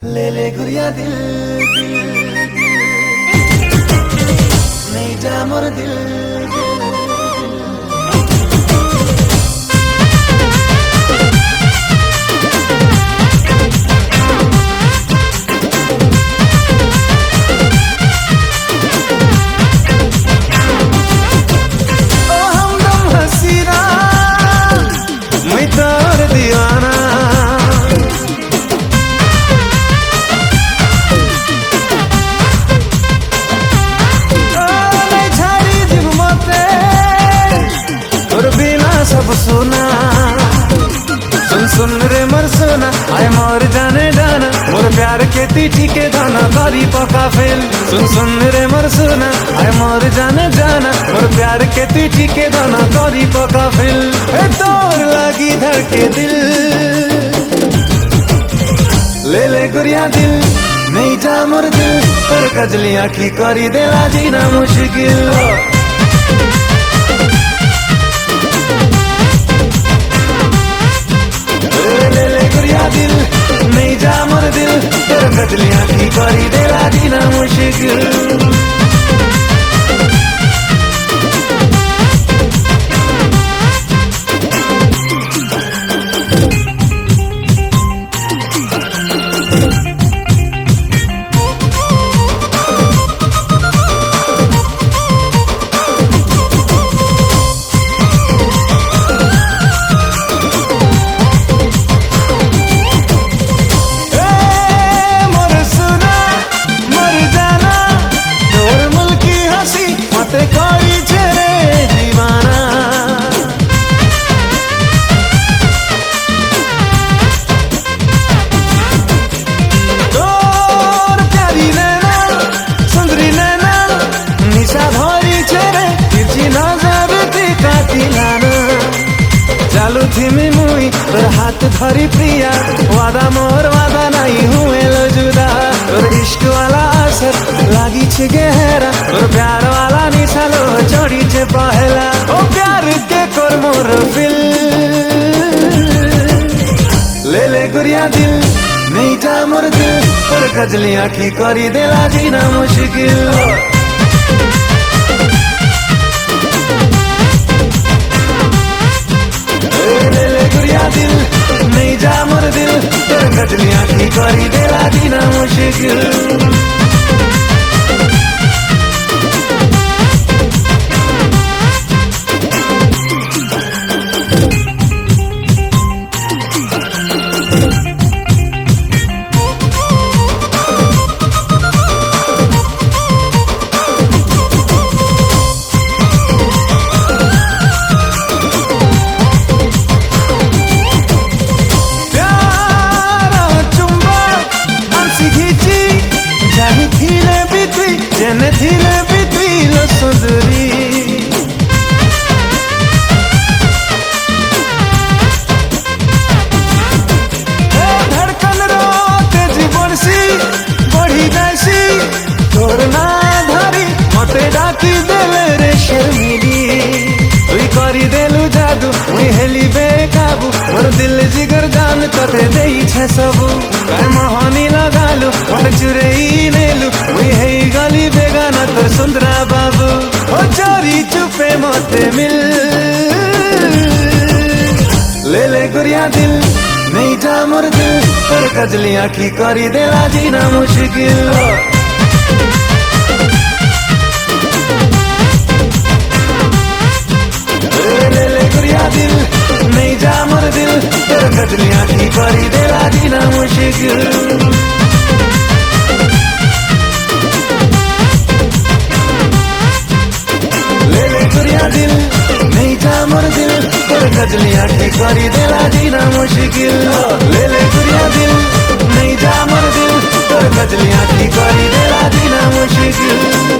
ले ले गुरिया दिल नहीं जा मोर दिल सब सुना सुन रे मर सोना आए मोर जाने जाना मोर प्यार के तीठी के दाना करी पका फेल सुन रे मर सोना आए मोर जाने जाना मोर प्यार के तीठी के दाना करी पका फेल तोर लगी धर के दिल ले ले गुरिया दिल नहीं जा मोर दिल पर कजली आँखी करी देला जीना मुश्किल दिल नहीं जा मोर दिल तेरा कजलियां की करी देला जीना मुश्किल चालू थी मी मुई तोर हाथ धरी प्रिया वादा मोर वादा नहीं हुए लो जुदा तोर इश्क वाला असर लागी छे गहरा तोर प्यार वाला निशालो चढ़ी छे पहला ओ प्यार के कर मोर फिल ले ले गुरिया दिल नहीं जा मोर दिल तोर कजली आँखी करी देला जीना मुश्किल दिल नहीं जा मोर दिल तेरे कजलियां की करी देला जीना मुश्किल जने धीरे बितवी लो सुंदरी धड़कन रो तेज बरसी बढ़ी जासी तोर ना धरी मते डाकी देले रे शर्मिली तुई करी देलु जादू मुई हेली बेकाबू मोर दिल जिगर जान तते देई छे सबू काय मोहनी लगालू मोर चुरेई नेलू मुई हे गली बेगाना तोर सुंदरा बाबू ओ चोरी चुपे मते मिल ले ले गुरिया दिल नहीं जा मोर दिल तोर कजलियां की करी देला जीना मुश्किल ले ले गुरिया दिल नहीं जा मोर दिल तोर कजलियां की करी देला जीना मुश्किल दिल नहीं जा मोर दिल तोर कजलियां की करी देला जीना मुश्किल ले ले गुरिया दिल नहीं जा मोर दिल तोर कजलियां की करी देला जीना मुश्किल